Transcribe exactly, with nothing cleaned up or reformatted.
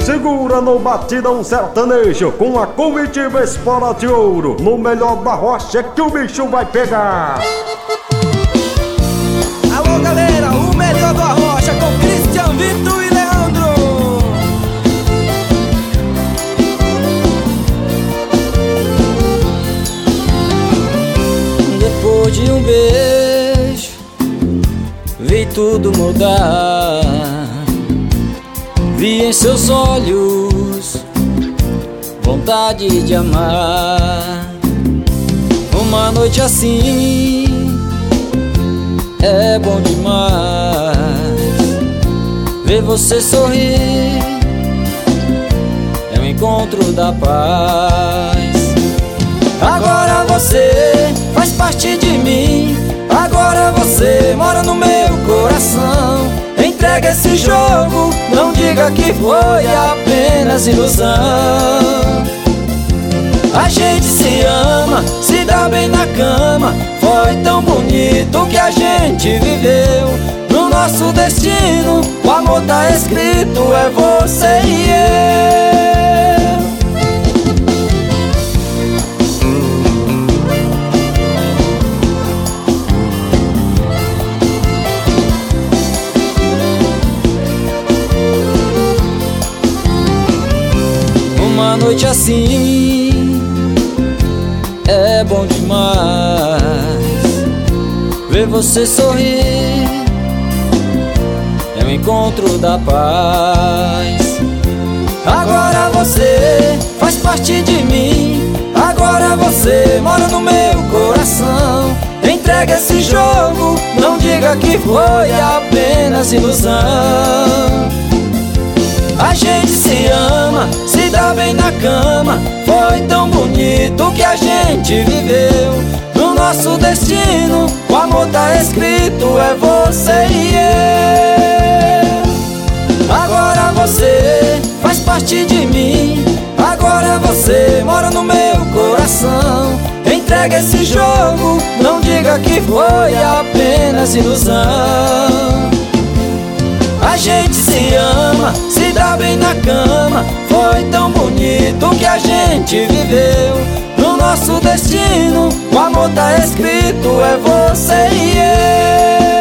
segura no batidão sertanejo com a comitiva Espora de Ouro. No melhor da rocha que o bicho vai pegar. Alô galera, o melhor da rocha com Cristian, Vitor e Leandro. Depois de um beijo, vi tudo mudar. Vi em seus olhos vontade de amar. Uma noite assim é bom demais. Ver você sorrir é o encontro da paz. Agora você faz parte de mim. Agora você mora no meu coração. Entrega esse jogo, não diga que foi apenas ilusão. A gente se ama, se dá bem na cama. Foi tão bonito que a gente viveu. No nosso destino, o amor tá escrito, é você e eu. Uma noite assim é bom demais. Ver você sorrir é o encontro da paz. Agora você faz parte de mim. Agora você mora no meu coração. Entrega esse jogo, não diga que foi apenas ilusão. A gente se ama, se dá bem na cama. Foi tão bonito que a gente viveu. No nosso destino, o amor tá escrito, é você e eu. Agora você faz parte de mim. Agora você mora no meu coração. Entrega esse jogo, não diga que foi apenas ilusão. A gente se ama, se dá bem na cama. Foi tão bonito que a gente viveu. No nosso destino, o amor tá escrito, é você e eu.